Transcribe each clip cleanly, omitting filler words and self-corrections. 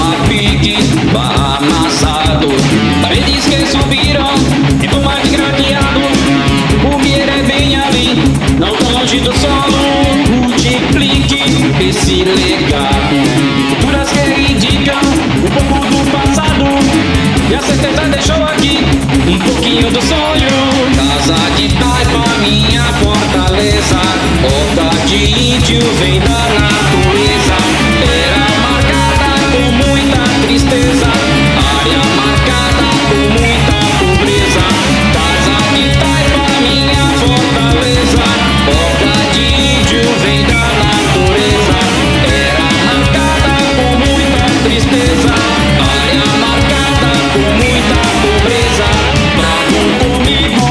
Roma Pique, Barra Amassado. Paredes que subiram em forma de gradeado. O Mier é bem ali, não tão longe do solo. Multiplique esse legado. Culturas que indicam um pouco do passado. E a certeza deixou aqui um pouquinho do sonho. Casa de taipa, minha fortaleza. Horta de índio vem da natureza. Era marcada com muita tristeza. Área marcada com muita pobreza. Casa de taipa, minha fortaleza. Horta de índio vem da natureza. Era marcada com muita tristeza. Área marcada com muita pobreza. Trago comigo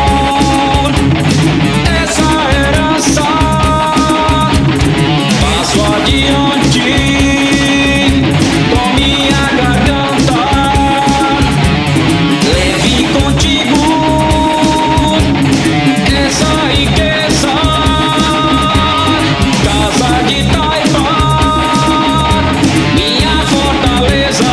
essa herança. Passo adiante com minha garganta. Leve contigo essa riqueza. Casa de taipa, minha fortaleza.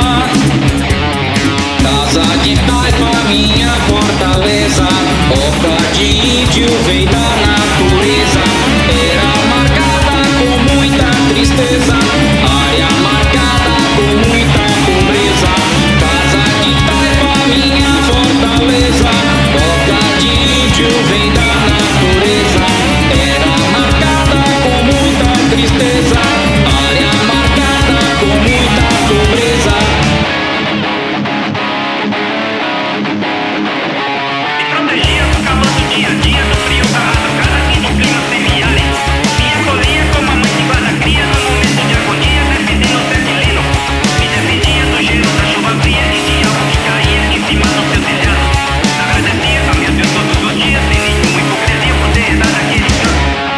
Casa de taipa, minha fortaleza. Horta de índio vem da natureza. Era marcada com muita tristeza. Área marcada com muita pobreza. Casa de taipa, minha fortaleza. Horta de índio vem da natureza. Era marcada com muita tristeza. Área marcada com muita pobreza. Me protegia do calor do dia a dia, do frio da madrugada e do clima semiárido. Me acolhia como a mãe de guarda-cria no momento de agonia, defendendo o tetilino. Me defendia do gelo da chuva fria e de algo que caía em cima do seu telhado. Agradecia a meu Deus todos os dias, sem nenhuma hipocrisia por ter herdado aquele canto.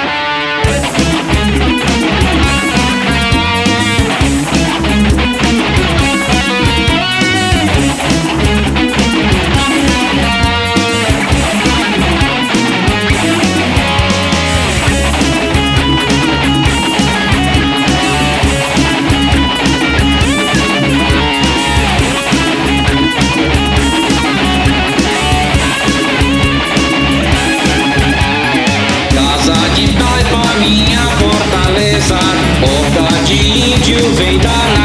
Casa de taipa, minha fortaleza. Horta de índio vem da natureza.